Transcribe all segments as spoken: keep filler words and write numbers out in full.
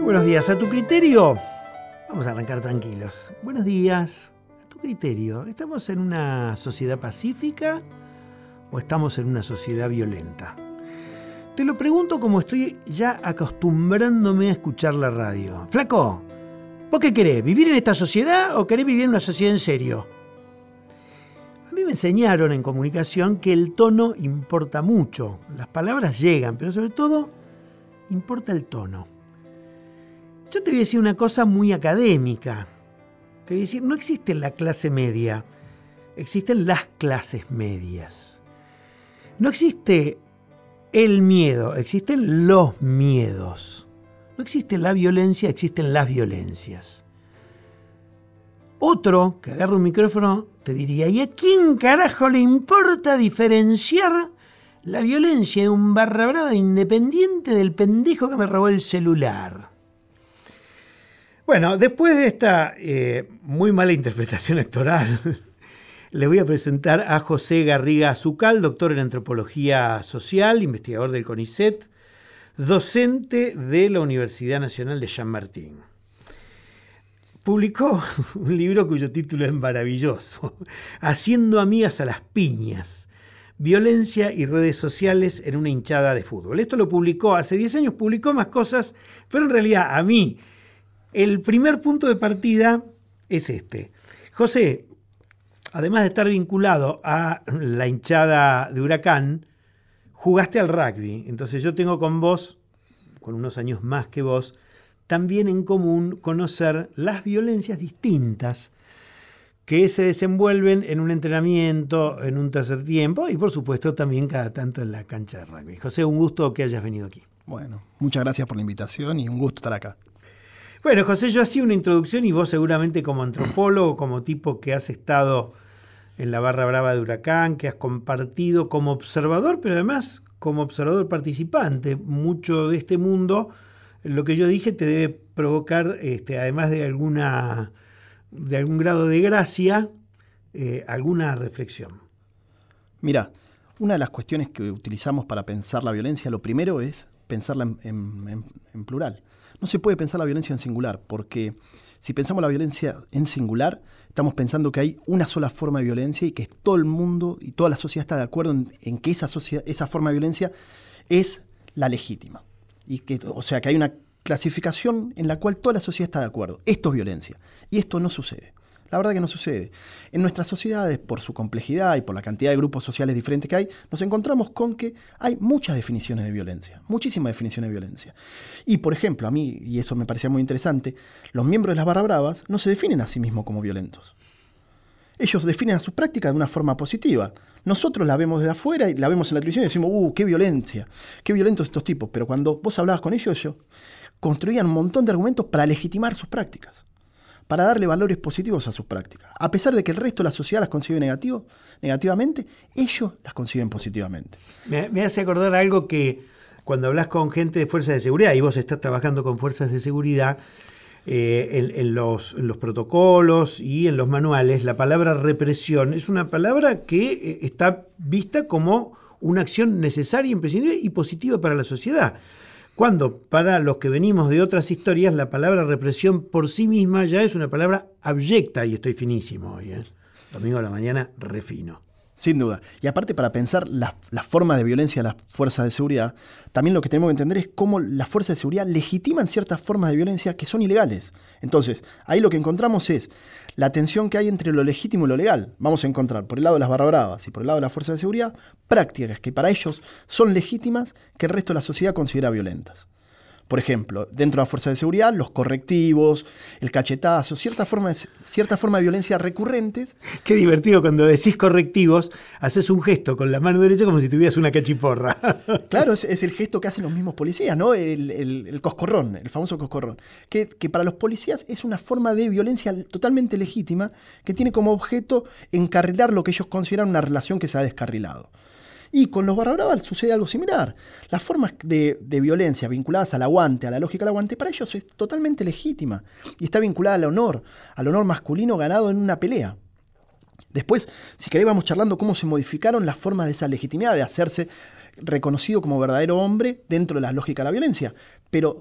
buenos días. A tu criterio, vamos a arrancar tranquilos. Buenos días. A tu criterio, ¿estamos en una sociedad pacífica o estamos en una sociedad violenta? Te lo pregunto como estoy ya acostumbrándome a escuchar la radio. Flaco, ¿vos qué querés? ¿Vivir en esta sociedad o querés vivir en una sociedad en serio? A mí me enseñaron en comunicación que el tono importa mucho. Las palabras llegan, pero sobre todo importa el tono. Yo te voy a decir una cosa muy académica. Te voy a decir, no existe la clase media, existen las clases medias. No existe el miedo, existen los miedos. No existe la violencia, existen las violencias. Otro que agarra un micrófono te diría, ¿y a quién carajo le importa diferenciar la violencia de un barra brava independiente del pendejo que me robó el celular? Bueno, después de esta eh, muy mala interpretación actoral, le voy a presentar a José Garriga Azucal, doctor en Antropología Social, investigador del CONICET, docente de la Universidad Nacional de San Martín. Publicó un libro cuyo título es maravilloso, Haciendo amigas a las piñas, violencia y redes sociales en una hinchada de fútbol. Esto lo publicó hace diez años, publicó más cosas, pero en realidad a mí el primer punto de partida es este. José, además de estar vinculado a la hinchada de Huracán, jugaste al rugby. Entonces yo tengo con vos, con unos años más que vos, también en común conocer las violencias distintas que se desenvuelven en un entrenamiento, en un tercer tiempo y por supuesto también cada tanto en la cancha de rugby. José, un gusto que hayas venido aquí. Bueno, muchas gracias por la invitación y un gusto estar acá. Bueno, José, yo hacía una introducción y vos seguramente como antropólogo, como tipo que has estado en la barra brava de Huracán, que has compartido como observador, pero además como observador participante, mucho de este mundo, lo que yo dije te debe provocar, este, además de alguna de algún grado de gracia, eh, alguna reflexión. Mira, una de las cuestiones que utilizamos para pensar la violencia, lo primero es pensarla en, en, en, en plural. No se puede pensar la violencia en singular, porque si pensamos la violencia en singular, estamos pensando que hay una sola forma de violencia y que todo el mundo y toda la sociedad está de acuerdo en, en que esa, sociedad, esa forma de violencia es la legítima. Y que, o sea, que hay una clasificación en la cual toda la sociedad está de acuerdo. Esto es violencia. Y esto no sucede. La verdad que no sucede. En nuestras sociedades, por su complejidad y por la cantidad de grupos sociales diferentes que hay, nos encontramos con que hay muchas definiciones de violencia, muchísimas definiciones de violencia. Y, por ejemplo, a mí, y eso me parecía muy interesante, los miembros de las barras bravas no se definen a sí mismos como violentos. Ellos definen a sus prácticas de una forma positiva. Nosotros la vemos desde afuera y la vemos en la televisión y decimos, ¡uh, qué violencia! ¡Qué violentos estos tipos! Pero cuando vos hablabas con ellos, ellos construían un montón de argumentos para legitimar sus prácticas, para darle valores positivos a sus prácticas. A pesar de que el resto de la sociedad las concibe negativo, negativamente, ellos las conciben positivamente. Me, me hace acordar algo que cuando hablas con gente de fuerzas de seguridad, y vos estás trabajando con fuerzas de seguridad, eh, en, en, los, en los protocolos y en los manuales, la palabra represión es una palabra que eh, está vista como una acción necesaria, imprescindible y positiva para la sociedad. Cuando para los que venimos de otras historias, la palabra represión por sí misma ya es una palabra abyecta, y estoy finísimo hoy, ¿eh? Domingo a la mañana, refino. Sin duda. Y aparte, para pensar las la formas de violencia de las fuerzas de seguridad, también lo que tenemos que entender es cómo las fuerzas de seguridad legitiman ciertas formas de violencia que son ilegales. Entonces, ahí lo que encontramos es la tensión que hay entre lo legítimo y lo legal. Vamos a encontrar, por el lado de las barra bravas y por el lado de las fuerzas de seguridad, prácticas que para ellos son legítimas que el resto de la sociedad considera violentas. Por ejemplo, dentro de la fuerza de seguridad, los correctivos, el cachetazo, cierta forma de, cierta forma de violencia recurrentes. Qué divertido cuando decís correctivos, haces un gesto con la mano derecha como si tuvieras una cachiporra. Claro, es, es el gesto que hacen los mismos policías, ¿no? El, el, el coscorrón, el famoso coscorrón. Que, que para los policías es una forma de violencia totalmente legítima que tiene como objeto encarrilar lo que ellos consideran una relación que se ha descarrilado. Y con los barra bravas sucede algo similar. Las formas de, de violencia vinculadas al aguante, a la lógica del aguante, para ellos es totalmente legítima. Y está vinculada al honor, al honor masculino ganado en una pelea. Después, si querés, vamos charlando cómo se modificaron las formas de esa legitimidad de hacerse reconocido como verdadero hombre dentro de la lógica de la violencia. Pero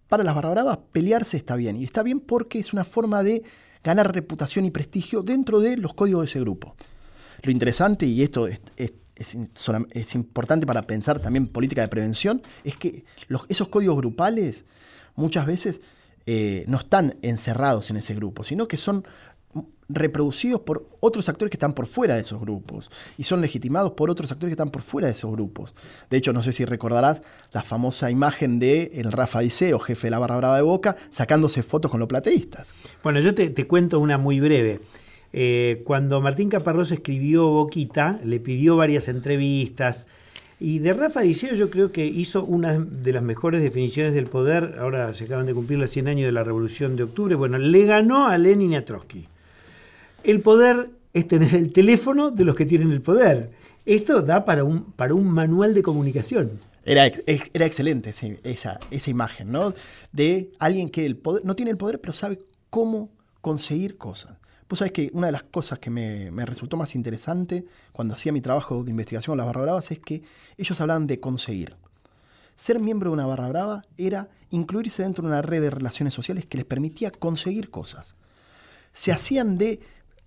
para las barra bravas pelearse está bien. Y está bien porque es una forma de ganar reputación y prestigio dentro de los códigos de ese grupo. Lo interesante, y esto es, es, es, es importante para pensar también política de prevención, es que los, esos códigos grupales muchas veces eh, no están encerrados en ese grupo, sino que son reproducidos por otros actores que están por fuera de esos grupos y son legitimados por otros actores que están por fuera de esos grupos. De hecho, no sé si recordarás la famosa imagen de el Rafa Diceo, jefe de la barra brava de Boca, sacándose fotos con los plateístas. Bueno, yo te, te cuento una muy breve. Eh, cuando Martín Caparrós escribió Boquita, le pidió varias entrevistas y de Rafa Diceo yo creo que hizo una de las mejores definiciones del poder. Ahora se acaban de cumplir los cien años de la Revolución de Octubre. Bueno, le ganó a Lenin y a Trotsky. El poder es tener el teléfono de los que tienen el poder. Esto da para un, para un manual de comunicación. Era, era excelente ese, esa, esa imagen, ¿no? De alguien que el poder, no tiene el poder, pero sabe cómo conseguir cosas. Vos sabés que una de las cosas que me, me resultó más interesante cuando hacía mi trabajo de investigación con las barra bravas es que ellos hablaban de conseguir. Ser miembro de una barra brava era incluirse dentro de una red de relaciones sociales que les permitía conseguir cosas. Se hacían de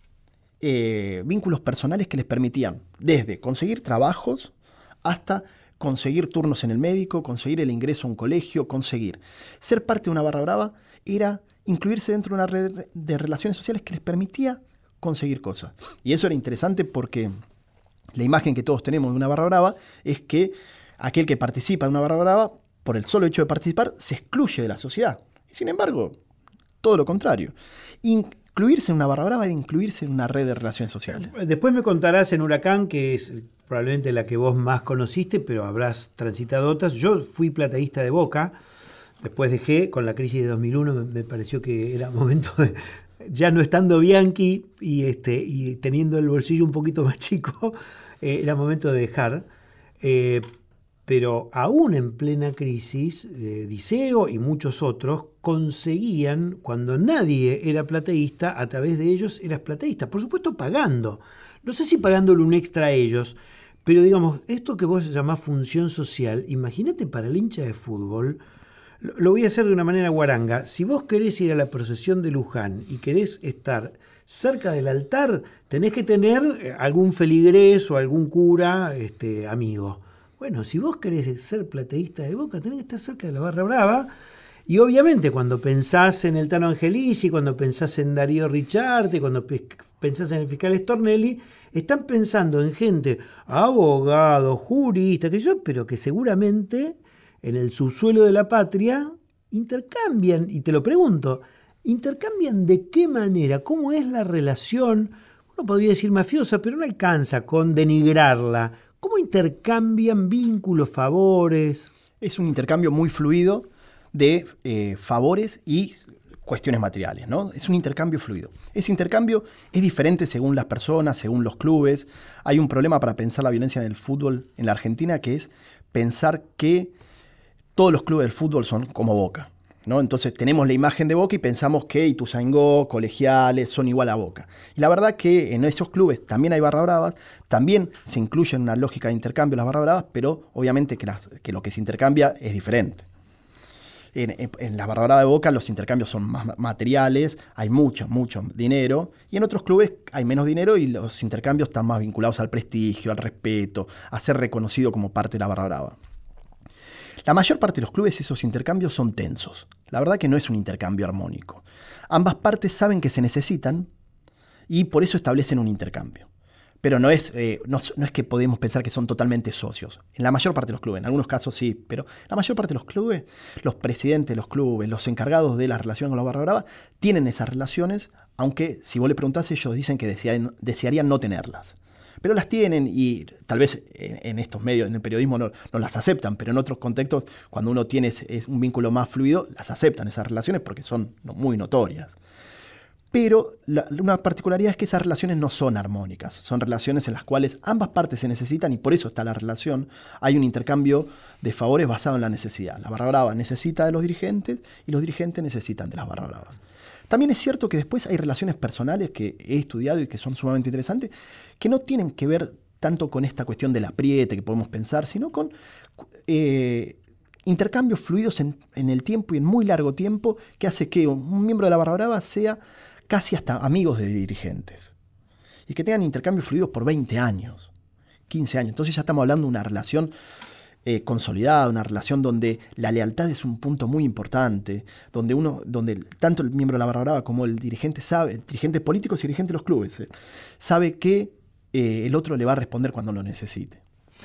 Eh, vínculos personales que les permitían desde conseguir trabajos hasta conseguir turnos en el médico, conseguir el ingreso a un colegio, conseguir. Ser parte de una barra brava era incluirse dentro de una red de relaciones sociales que les permitía conseguir cosas. Y eso era interesante porque la imagen que todos tenemos de una barra brava es que aquel que participa de una barra brava, por el solo hecho de participar, se excluye de la sociedad. Y sin embargo, todo lo contrario. Incluirse en una barra brava era incluirse en una red de relaciones sociales. Después me contarás en Huracán, que es probablemente la que vos más conociste, pero habrás transitado otras. Yo fui plateísta de Boca, después dejé, con la crisis de dos mil uno me, me pareció que era momento de, ya no estando Bianchi y, este, y teniendo el bolsillo un poquito más chico, eh, era momento de dejar. Eh, pero aún en plena crisis, eh, Diceo y muchos otros conseguían, cuando nadie era plateísta, a través de ellos eras plateísta. Por supuesto pagando. No sé si pagándole un extra a ellos, pero digamos, esto que vos llamás función social, imagínate para el hincha de fútbol, lo, lo voy a hacer de una manera guaranga. Si vos querés ir a la procesión de Luján y querés estar cerca del altar, tenés que tener algún feligrés o algún cura este, amigo. Bueno, si vos querés ser plateísta de Boca, tenés que estar cerca de la barra brava. Y obviamente cuando pensás en el Tano Angelici, cuando pensás en Darío Richarte, cuando pensás en el fiscal Stornelli, están pensando en gente, abogados, juristas, que yo, pero que seguramente en el subsuelo de la patria intercambian, y te lo pregunto, intercambian de qué manera, cómo es la relación, uno podría decir mafiosa, pero no alcanza con denigrarla. ¿Cómo intercambian vínculos, favores? Es un intercambio muy fluido de eh, favores y cuestiones materiales, ¿no? Es un intercambio fluido. Ese intercambio es diferente según las personas, según los clubes. Hay un problema para pensar la violencia en el fútbol en la Argentina, que es pensar que todos los clubes del fútbol son como Boca, ¿no? Entonces tenemos la imagen de Boca y pensamos que Ituzaingó, Colegiales son igual a Boca. Y la verdad que en esos clubes también hay barra bravas, también se incluye en una lógica de intercambio las barra bravas, pero obviamente que, las, que lo que se intercambia es diferente. En, en, en la barra brava de Boca los intercambios son más materiales, hay mucho, mucho dinero, y en otros clubes hay menos dinero y los intercambios están más vinculados al prestigio, al respeto, a ser reconocido como parte de la barra brava. La mayor parte de los clubes esos intercambios son tensos. La verdad que no es un intercambio armónico. Ambas partes saben que se necesitan y por eso establecen un intercambio. Pero no es, eh, no, no es que podemos pensar que son totalmente socios. En la mayor parte de los clubes, en algunos casos sí, pero la mayor parte de los clubes, los presidentes de los clubes, los encargados de las relaciones con la barra brava, tienen esas relaciones, aunque si vos le preguntás, ellos dicen que desearían, desearían no tenerlas. Pero las tienen y tal vez en, en estos medios, en el periodismo no, no las aceptan, pero en otros contextos, cuando uno tiene es, es un vínculo más fluido, las aceptan esas relaciones porque son muy notorias. Pero la, una particularidad es que esas relaciones no son armónicas, son relaciones en las cuales ambas partes se necesitan y por eso está la relación. Hay un intercambio de favores basado en la necesidad. La barra brava necesita de los dirigentes y los dirigentes necesitan de las barra bravas. También es cierto que después hay relaciones personales que he estudiado y que son sumamente interesantes, que no tienen que ver tanto con esta cuestión del apriete que podemos pensar, sino con eh, intercambios fluidos en, en el tiempo y en muy largo tiempo que hace que un, un miembro de la barra brava sea casi hasta amigos de dirigentes. Y que tengan intercambios fluidos por veinte años, quince años. Entonces ya estamos hablando de una relación eh, consolidada, una relación donde la lealtad es un punto muy importante, donde uno, donde tanto el miembro de la barra brava como el dirigente sabe, dirigentes políticos y dirigentes de los clubes, eh, sabe que eh, el otro le va a responder cuando lo necesite.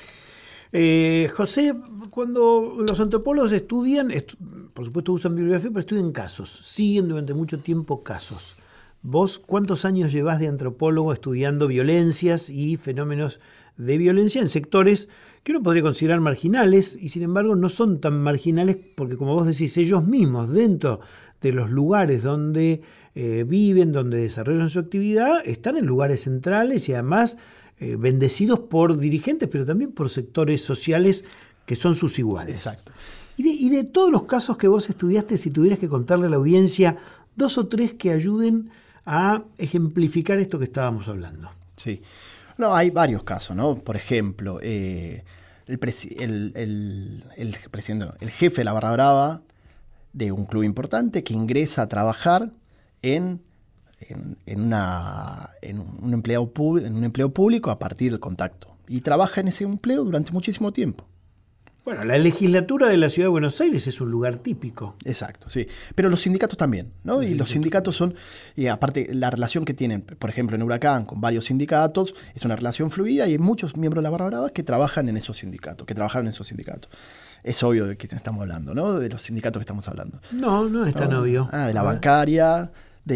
Eh, José, cuando los antropólogos estudian, estu- por supuesto usan bibliografía, pero estudian casos, siguen durante mucho tiempo casos. ¿Vos cuántos años llevás de antropólogo estudiando violencias y fenómenos de violencia en sectores que uno podría considerar marginales y sin embargo no son tan marginales porque, como vos decís, ellos mismos dentro de los lugares donde eh, viven, donde desarrollan su actividad, están en lugares centrales y además eh, bendecidos por dirigentes, pero también por sectores sociales que son sus iguales. Exacto. Y de, y de todos los casos que vos estudiaste, si tuvieras que contarle a la audiencia dos o tres que ayuden a ejemplificar esto que estábamos hablando. Sí. No, hay varios casos, ¿no? Por ejemplo, eh, el, presi- el, el, el presidente, no, el jefe de la barra brava de un club importante que ingresa a trabajar en, en, en, una, en, un, empleado pub- en un empleo público a partir del contacto. Y trabaja en ese empleo durante muchísimo tiempo. Bueno, la legislatura de la Ciudad de Buenos Aires es un lugar típico. Exacto, sí. Pero los sindicatos también, ¿no? Y los sindicatos son, y aparte, la relación que tienen, por ejemplo, en Huracán con varios sindicatos, es una relación fluida y hay muchos miembros de la barra brava que trabajan en esos sindicatos, que trabajan en esos sindicatos. Es obvio de qué estamos hablando, ¿no? De los sindicatos que estamos hablando. No, no es tan ¿No? obvio. Ah, de la bancaria,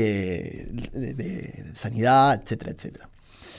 de, de, de sanidad, etcétera, etcétera.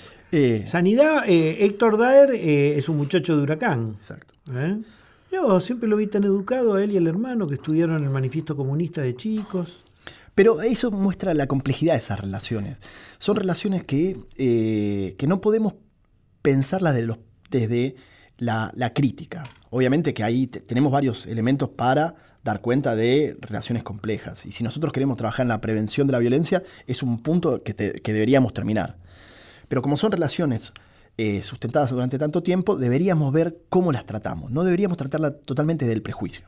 Eh, Sanidad, eh, Héctor Daer eh, es un muchacho de Huracán. exacto. ¿Eh? Yo siempre lo vi tan educado a él y al hermano que estudiaron el manifiesto comunista de chicos. Pero eso muestra la complejidad de esas relaciones. Son relaciones que, eh, que no podemos pensarlas de los, desde la, la crítica. Obviamente que ahí te, tenemos varios elementos para dar cuenta de relaciones complejas. Y si nosotros queremos trabajar en la prevención de la violencia, es un punto que, te, que deberíamos terminar. Pero como son relaciones eh, sustentadas durante tanto tiempo, deberíamos ver cómo las tratamos. No deberíamos tratarlas totalmente del prejuicio.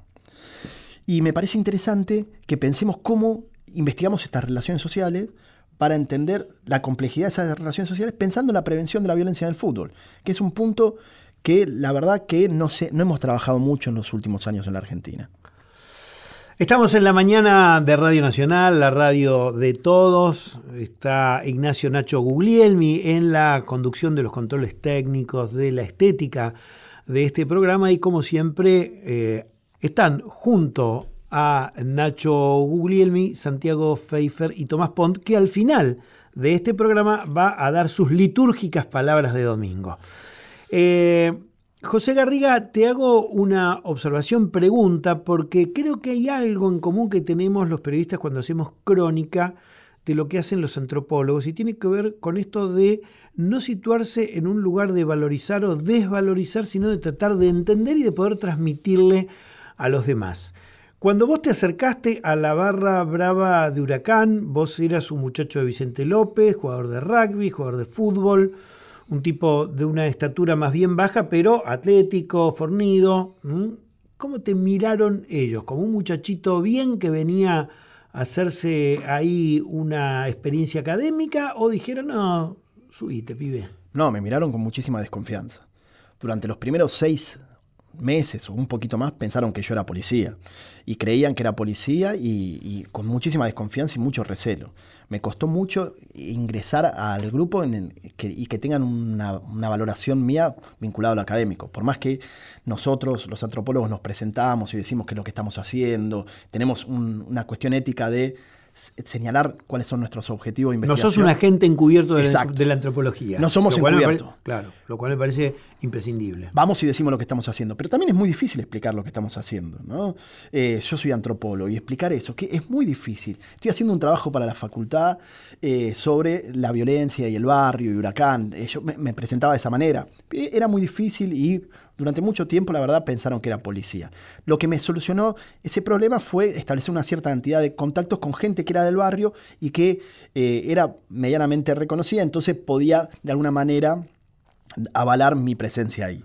Y me parece interesante que pensemos cómo investigamos estas relaciones sociales para entender la complejidad de esas relaciones sociales pensando en la prevención de la violencia en el fútbol, que es un punto que la verdad que no, sé, no hemos trabajado mucho en los últimos años en la Argentina. Estamos en la mañana de Radio Nacional, la radio de todos. Está Ignacio Nacho Guglielmi en la conducción de los controles técnicos, de la estética de este programa y como siempre eh, están junto a Nacho Guglielmi, Santiago Pfeiffer y Tomás Pont, que al final de este programa va a dar sus litúrgicas palabras de domingo. Eh, José Garriga, te hago una observación, pregunta, porque creo que hay algo en común que tenemos los periodistas cuando hacemos crónica de lo que hacen los antropólogos y tiene que ver con esto de no situarse en un lugar de valorizar o desvalorizar, sino de tratar de entender y de poder transmitirle a los demás. Cuando vos te acercaste a la barra brava de Huracán, vos eras un muchacho de Vicente López, jugador de rugby, jugador de fútbol, un tipo de una estatura más bien baja, pero atlético, fornido. ¿Cómo te miraron ellos? ¿Como un muchachito bien que venía a hacerse ahí una experiencia académica? ¿O dijeron, no, subite, pibe? No, me miraron con muchísima desconfianza. Durante los primeros seis meses o un poquito más pensaron que yo era policía y creían que era policía y, y con muchísima desconfianza y mucho recelo. Me costó mucho ingresar al grupo en el que, y que tengan una, una valoración mía vinculada a lo académico. Por más que nosotros, los antropólogos, nos presentamos y decimos qué es lo que estamos haciendo, tenemos un, una cuestión ética de señalar cuáles son nuestros objetivos de investigación. No sos un agente encubierto de la, de la antropología. No somos encubiertos. Claro, lo cual me parece imprescindible. Vamos y decimos lo que estamos haciendo, pero también es muy difícil explicar lo que estamos haciendo, ¿no? Eh, yo soy antropólogo y explicar eso, que es muy difícil. Estoy haciendo un trabajo para la facultad eh, sobre la violencia y el barrio y Huracán. Eh, yo me, me presentaba de esa manera. Era muy difícil y durante mucho tiempo, la verdad, pensaron que era policía. Lo que me solucionó ese problema fue establecer una cierta cantidad de contactos con gente que era del barrio y que eh, era medianamente reconocida, entonces podía, de alguna manera, avalar mi presencia ahí. Mm.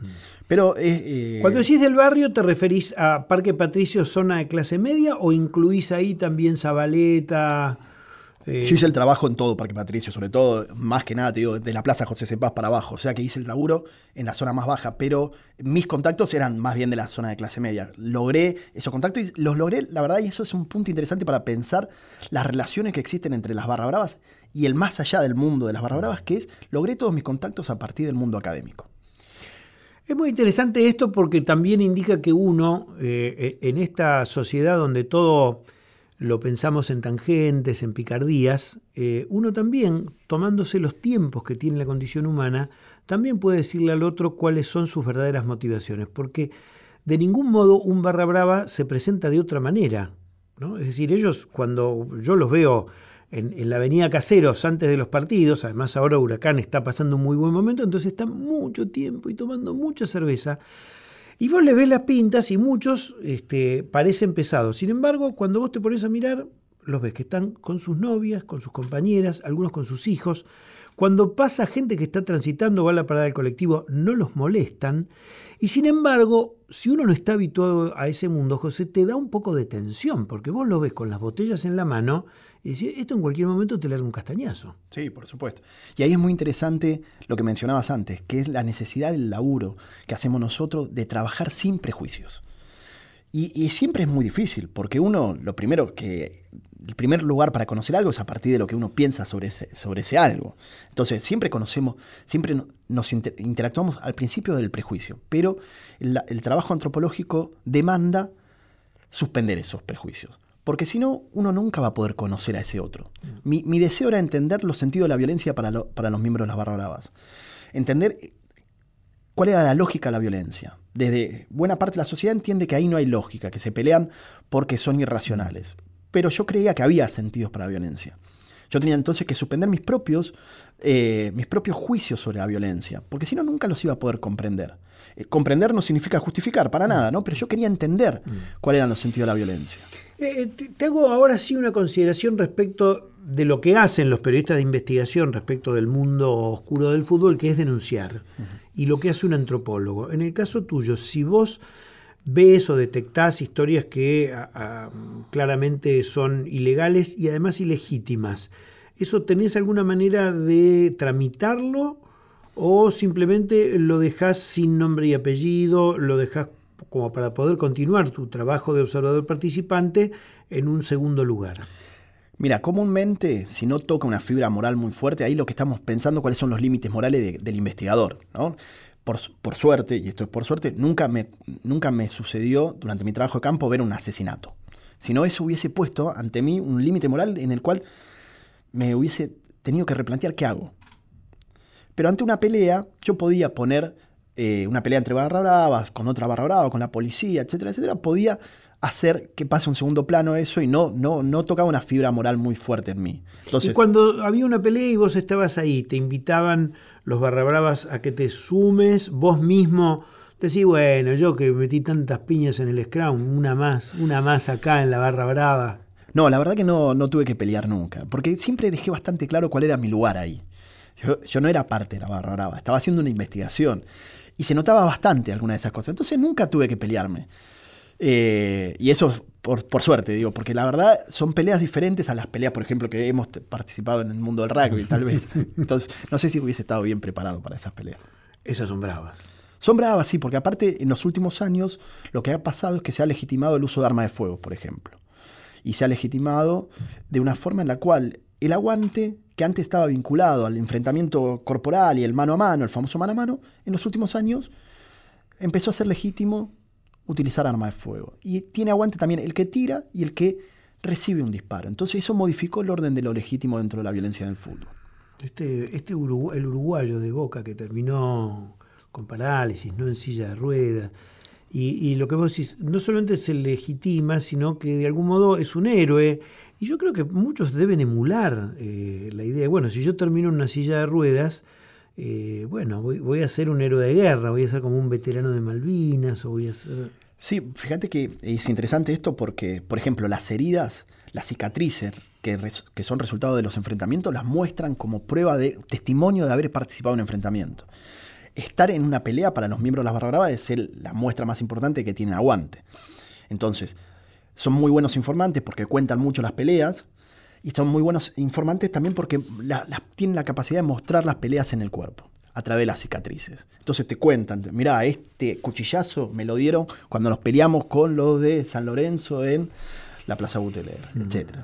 Pero eh, Cuando decís del barrio, ¿te referís a Parque Patricio, zona de clase media, o incluís ahí también Zabaleta? Eh... Yo hice el trabajo en todo Parque Patricio, sobre todo, más que nada, te digo, de la Plaza José Cepaz para abajo. O sea que hice el laburo en la zona más baja, pero mis contactos eran más bien de la zona de clase media. Logré esos contactos y los logré, la verdad, y eso es un punto interesante para pensar las relaciones que existen entre las barra bravas y el más allá del mundo de las barra bravas, que es, logré todos mis contactos a partir del mundo académico. Es muy interesante esto porque también indica que uno, eh, en esta sociedad donde todo lo pensamos en tangentes, en picardías, eh, uno también, tomándose los tiempos que tiene la condición humana, también puede decirle al otro cuáles son sus verdaderas motivaciones, porque de ningún modo un barra brava se presenta de otra manera, ¿no? Es decir, ellos, cuando yo los veo en, en la avenida Caseros antes de los partidos, además ahora Huracán está pasando un muy buen momento, entonces están mucho tiempo y tomando mucha cerveza, y vos le ves las pintas y muchos este, parecen pesados. Sin embargo, cuando vos te pones a mirar, los ves que están con sus novias, con sus compañeras, algunos con sus hijos. Cuando pasa gente que está transitando, va a la parada del colectivo, no los molestan. Y sin embargo, si uno no está habituado a ese mundo, José, te da un poco de tensión, porque vos lo ves con las botellas en la mano y decís, esto en cualquier momento te larga un castañazo. Sí, por supuesto. Y ahí es muy interesante lo que mencionabas antes, que es la necesidad del laburo que hacemos nosotros de trabajar sin prejuicios. Y, y siempre es muy difícil, porque uno, lo primero que, el primer lugar para conocer algo es a partir de lo que uno piensa sobre ese, sobre ese algo. Entonces, siempre conocemos, siempre nos inter, interactuamos al principio del prejuicio, pero el, el trabajo antropológico demanda suspender esos prejuicios. Porque si no, uno nunca va a poder conocer a ese otro. Mi, mi deseo era entender los sentidos de la violencia para, lo, para los miembros de las barra bravas. Entender cuál era la lógica de la violencia. Desde buena parte de la sociedad entiende que ahí no hay lógica, que se pelean porque son irracionales. Pero yo creía que había sentidos para la violencia. Yo tenía entonces que suspender mis propios, eh, mis propios juicios sobre la violencia, porque si no, nunca los iba a poder comprender. Eh, comprender no significa justificar, para nada, ¿no? Pero yo quería entender cuáles eran los sentidos de la violencia. Eh, te, te hago ahora sí una consideración respecto de lo que hacen los periodistas de investigación respecto del mundo oscuro del fútbol, que es denunciar, uh-huh. y lo que hace un antropólogo. En el caso tuyo, si vos ves o detectás historias que a, a, claramente son ilegales y además ilegítimas, ¿eso tenés alguna manera de tramitarlo o simplemente lo dejás sin nombre y apellido, lo dejás como para poder continuar tu trabajo de observador participante en un segundo lugar? Mira, comúnmente, si no toca una fibra moral muy fuerte, ahí lo que estamos pensando cuáles son los límites morales de, del investigador, ¿no? Por, por suerte, y esto es por suerte, nunca me, nunca me sucedió durante mi trabajo de campo ver un asesinato. Si no, eso hubiese puesto ante mí un límite moral en el cual me hubiese tenido que replantear qué hago. Pero ante una pelea, yo podía poner eh, una pelea entre barra bravas, con otra barra brava, con la policía, etcétera, etcétera. Podía hacer que pase un segundo plano eso y no, no, no tocaba una fibra moral muy fuerte en mí. Entonces, y cuando había una pelea y vos estabas ahí, te invitaban los barra bravas a que te sumes, vos mismo decís, bueno, yo que metí tantas piñas en el scrum, una más, una más acá en la barra brava. No, la verdad que no, no tuve que pelear nunca, porque siempre dejé bastante claro cuál era mi lugar ahí. Yo, yo no era parte de la barra brava, estaba haciendo una investigación y se notaba bastante alguna de esas cosas. Entonces nunca tuve que pelearme. Eh, y eso por, por suerte, digo, porque la verdad son peleas diferentes a las peleas, por ejemplo, que hemos participado en el mundo del rugby, tal vez. Entonces, no sé si hubiese estado bien preparado para esas peleas. Esas son bravas. Son bravas, sí, porque aparte en los últimos años lo que ha pasado es que se ha legitimado el uso de armas de fuego, por ejemplo. Y se ha legitimado de una forma en la cual el aguante, que antes estaba vinculado al enfrentamiento corporal y el mano a mano, el famoso mano a mano, en los últimos años empezó a ser legítimo utilizar armas de fuego. Y tiene aguante también el que tira y el que recibe un disparo. Entonces eso modificó el orden de lo legítimo dentro de la violencia en el fútbol. Este, este Urugu- el uruguayo de Boca que terminó con parálisis, no en silla de ruedas, y, y lo que vos decís, no solamente se legitima, sino que de algún modo es un héroe. Y yo creo que muchos deben emular eh, la idea de, bueno, si yo termino en una silla de ruedas, Eh, bueno, voy, voy a ser un héroe de guerra, voy a ser como un veterano de Malvinas, o voy a ser... Sí, fíjate que es interesante esto porque, por ejemplo, las heridas, las cicatrices que, res, que son resultado de los enfrentamientos, las muestran como prueba de testimonio de haber participado en un enfrentamiento. estar en una pelea para los miembros de las barras bravas es el, la muestra más importante que tienen aguante. Entonces, son muy buenos informantes porque cuentan mucho las peleas, y son muy buenos informantes también porque la, la, tienen la capacidad de mostrar las peleas en el cuerpo, a través de las cicatrices. Entonces te cuentan, mirá, este cuchillazo me lo dieron cuando nos peleamos con los de San Lorenzo en la Plaza Buteler, mm. etcétera.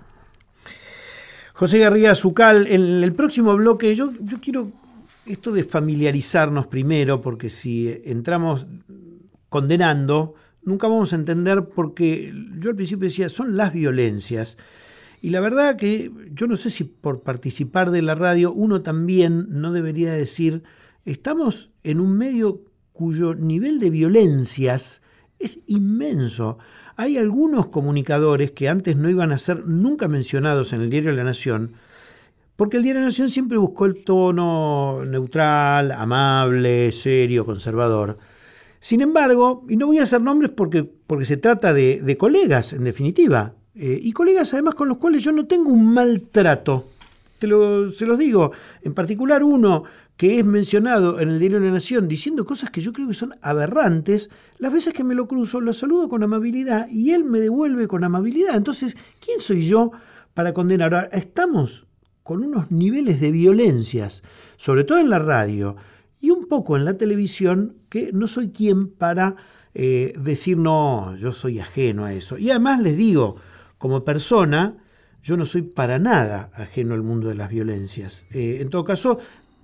José Garriga Zucal, en el próximo bloque yo, yo quiero esto de familiarizarnos primero, porque si entramos condenando, nunca vamos a entender, porque yo al principio decía, son las violencias. Y la verdad que yo no sé si por participar de la radio uno también no debería decir, estamos en un medio cuyo nivel de violencias es inmenso. Hay algunos comunicadores que antes no iban a ser nunca mencionados en el Diario de la Nación, porque el Diario de la Nación siempre buscó el tono neutral, amable, serio, conservador. Sin embargo, y no voy a hacer nombres porque, porque se trata de, de colegas, en definitiva, Eh, y colegas además con los cuales yo no tengo un mal trato, te lo, se los digo, en particular uno que es mencionado en el Diario de la Nación diciendo cosas que yo creo que son aberrantes. Las veces que me lo cruzo lo saludo con amabilidad y él me devuelve con amabilidad. Entonces, ¿quién soy yo para condenar? Ahora, estamos con unos niveles de violencias, sobre todo en la radio y un poco en la televisión, que no soy quien para eh, decir no, yo soy ajeno a eso. Y además les digo, como persona, yo no soy para nada ajeno al mundo de las violencias. Eh, en todo caso,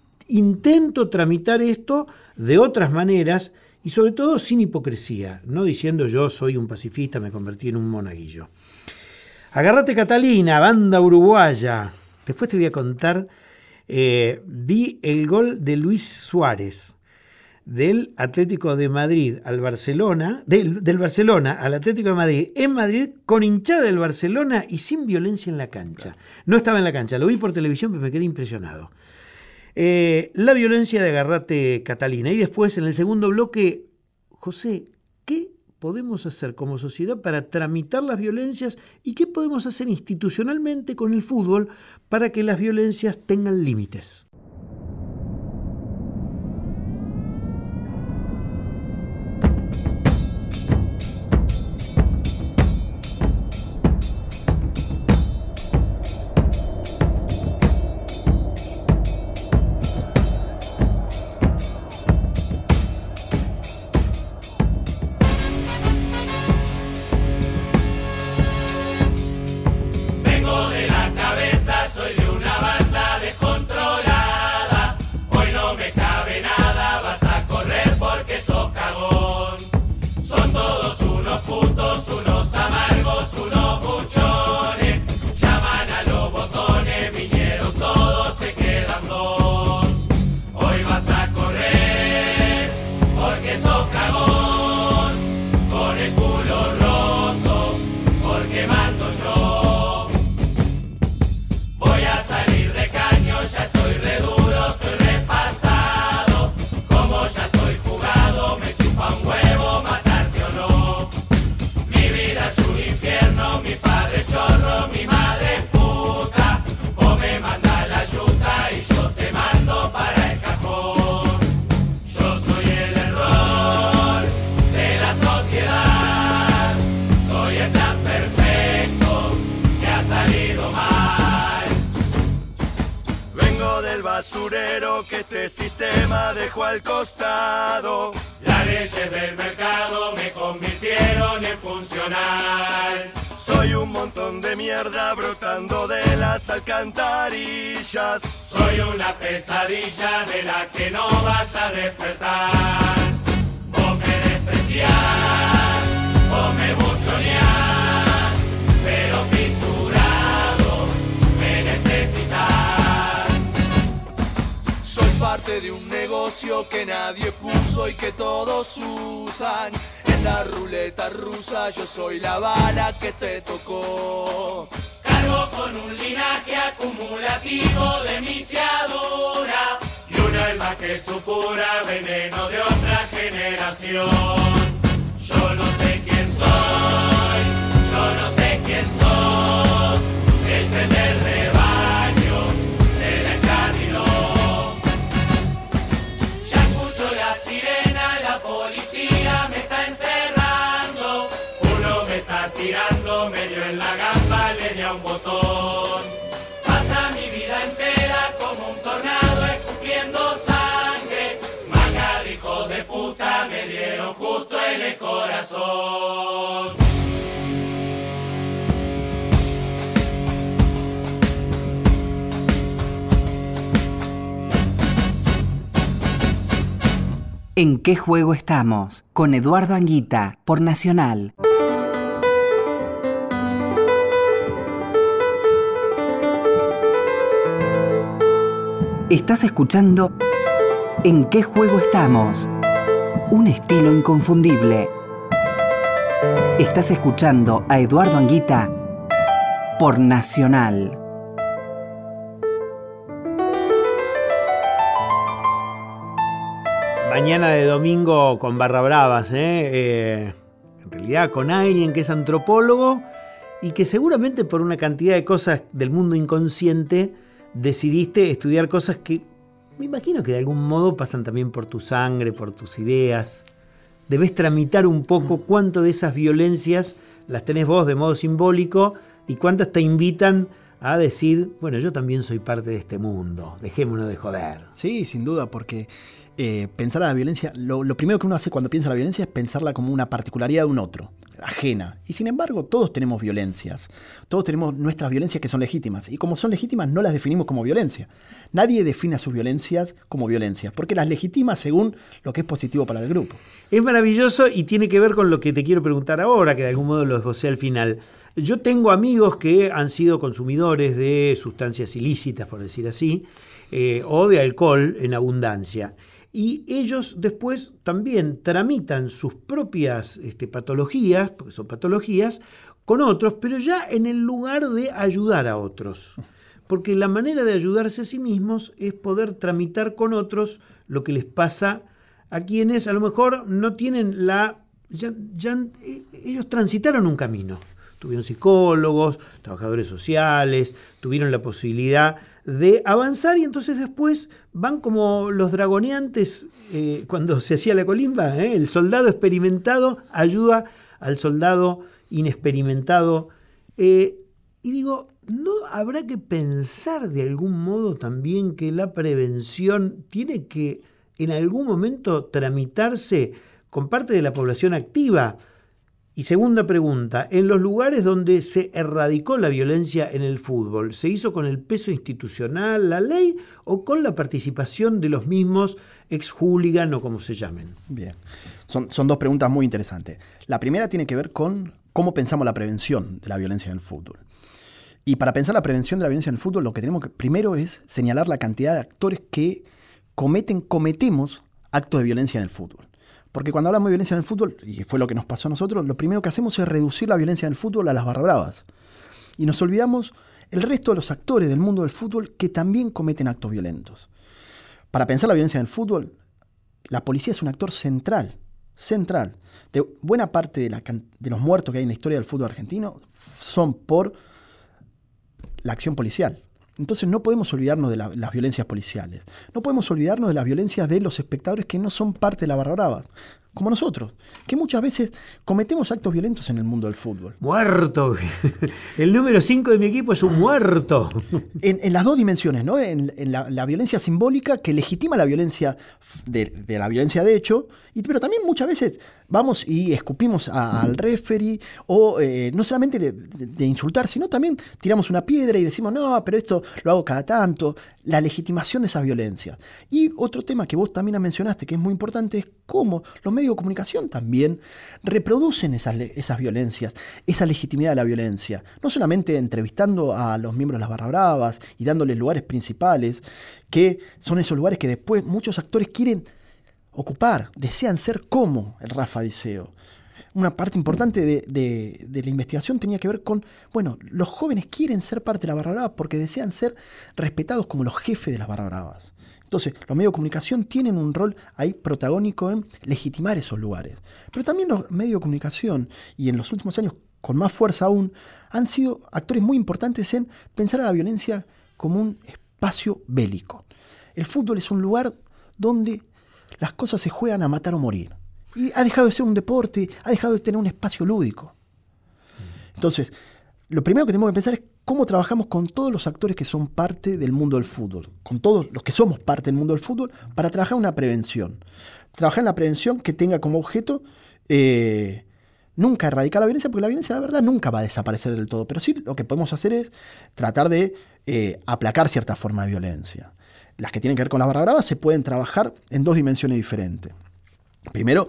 intento tramitar esto de otras maneras y sobre todo sin hipocresía, no diciendo yo soy un pacifista, me convertí en un monaguillo. Agárrate Catalina, banda uruguaya. Después te voy a contar, eh, vi el gol de Luis Suárez, del Atlético de Madrid al Barcelona, del, del Barcelona al Atlético de Madrid, en Madrid, con hinchada del Barcelona y sin violencia en la cancha. No estaba en la cancha, lo vi por televisión, pero me quedé impresionado. Eh, la violencia de Agárrate Catalina. Y después, en el segundo bloque, José, ¿qué podemos hacer como sociedad para tramitar las violencias y qué podemos hacer institucionalmente con el fútbol para que las violencias tengan límites? basurero que este sistema dejó al costado. Las leyes del mercado me convirtieron en funcional. Soy un montón de mierda brotando de las alcantarillas. Soy una pesadilla de la que no vas a despertar. Vos me despreciás, vos me buchoneás, pero fisurado me necesitas. Soy parte de un negocio que nadie puso y que todos usan. En la ruleta rusa yo soy la bala que te tocó. Cargo con un linaje acumulativo de misiadura y un alma que supura veneno de otra generación. Yo no sé quién soy, yo no sé quién sos, el tren del rebaño se la encarriló. policía me está encerrando, uno me está tirando medio en la gamba, le di a un botón. Pasa mi vida entera como un tornado escupiendo sangre, manga de hijos de puta me dieron justo en el corazón. ¿En qué juego estamos? Con Eduardo Anguita, por Nacional. Estás escuchando ¿En qué juego estamos? Un estilo inconfundible. Estás escuchando a Eduardo Anguita por Nacional. Mañana de domingo con barra bravas, ¿eh? Eh, en realidad con alguien que es antropólogo y que seguramente por una cantidad de cosas del mundo inconsciente decidiste estudiar cosas que me imagino que de algún modo pasan también por tu sangre, por tus ideas. Debes tramitar un poco cuánto de esas violencias las tenés vos de modo simbólico y cuántas te invitan a decir, bueno, yo también soy parte de este mundo, dejémonos de joder. Sí, sin duda, porque eh, pensar a la violencia, lo, lo primero que uno hace cuando piensa en la violencia es pensarla como una particularidad de un otro, ajena. Y sin embargo, todos tenemos violencias. Todos tenemos nuestras violencias que son legítimas. Y como son legítimas, no las definimos como violencia. Nadie define a sus violencias como violencias, porque las legitima según lo que es positivo para el grupo. Es maravilloso y tiene que ver con lo que te quiero preguntar ahora, que de algún modo lo esbocé al final. Yo tengo amigos que han sido consumidores de sustancias ilícitas, por decir así, eh, o de alcohol en abundancia. Y ellos después también tramitan sus propias este, patologías, porque son patologías, con otros, pero ya en el lugar de ayudar a otros. Porque la manera de ayudarse a sí mismos es poder tramitar con otros lo que les pasa a quienes a lo mejor no tienen la... Ya, ya, ellos transitaron un camino. Tuvieron psicólogos, trabajadores sociales, tuvieron la posibilidad de avanzar y entonces después van como los dragoneantes eh, cuando se hacía la colimba, ¿eh? El soldado experimentado ayuda al soldado inexperimentado. Eh, y digo, ¿no habrá que pensar de algún modo también que la prevención tiene que en algún momento tramitarse con parte de la población activa? Y segunda pregunta, en los lugares donde se erradicó la violencia en el fútbol, ¿se hizo con el peso institucional, la ley, o con la participación de los mismos ex-hooligan o como se llamen? Bien, son, son dos preguntas muy interesantes. La primera tiene que ver con cómo pensamos la prevención de la violencia en el fútbol. Y para pensar la prevención de la violencia en el fútbol, lo que tenemos que primero es señalar la cantidad de actores que cometen, cometemos actos de violencia en el fútbol. Porque cuando hablamos de violencia en el fútbol, y fue lo que nos pasó a nosotros, lo primero que hacemos es reducir la violencia en el fútbol a las barra bravas. Y nos olvidamos el resto de los actores del mundo del fútbol que también cometen actos violentos. Para pensar la violencia en el fútbol, la policía es un actor central, central. De buena parte de, la, de los muertos que hay en la historia del fútbol argentino son por la acción policial. Entonces no podemos olvidarnos de la, las violencias policiales. No podemos olvidarnos de las violencias de los espectadores que no son parte de la barra brava, como nosotros, que muchas veces cometemos actos violentos en el mundo del fútbol. ¡Muerto! El número cinco de mi equipo es un muerto. En, en las dos dimensiones, ¿no? En, en la, la violencia simbólica que legitima la violencia de, de la violencia de hecho, y, pero también muchas veces vamos y escupimos a, al referee, o eh, no solamente de, de, de insultar, sino también tiramos una piedra y decimos, no, pero esto lo hago cada tanto. La legitimación de esa violencia. Y otro tema que vos también mencionaste, que es muy importante, es cómo los medios de comunicación también reproducen esas, esas violencias, esa legitimidad de la violencia. No solamente entrevistando a los miembros de las barra bravas y dándoles lugares principales, que son esos lugares que después muchos actores quieren ocupar, desean ser como el Rafa Diceo. Una parte importante de, de, de la investigación tenía que ver con, bueno, los jóvenes quieren ser parte de la barra brava porque desean ser respetados como los jefes de las barra bravas. Entonces, los medios de comunicación tienen un rol ahí protagónico en legitimar esos lugares. Pero también los medios de comunicación, y en los últimos años con más fuerza aún, han sido actores muy importantes en pensar a la violencia como un espacio bélico. El fútbol es un lugar donde las cosas se juegan a matar o morir. Y ha dejado de ser un deporte, ha dejado de tener un espacio lúdico. Entonces, lo primero que tenemos que pensar es cómo trabajamos con todos los actores que son parte del mundo del fútbol, con todos los que somos parte del mundo del fútbol, para trabajar una prevención. Trabajar en la prevención que tenga como objeto eh, nunca erradicar la violencia, porque la violencia, la verdad, nunca va a desaparecer del todo. Pero sí lo que podemos hacer es tratar de eh, aplacar ciertas formas de violencia. Las que tienen que ver con las barra bravas se pueden trabajar en dos dimensiones diferentes. Primero,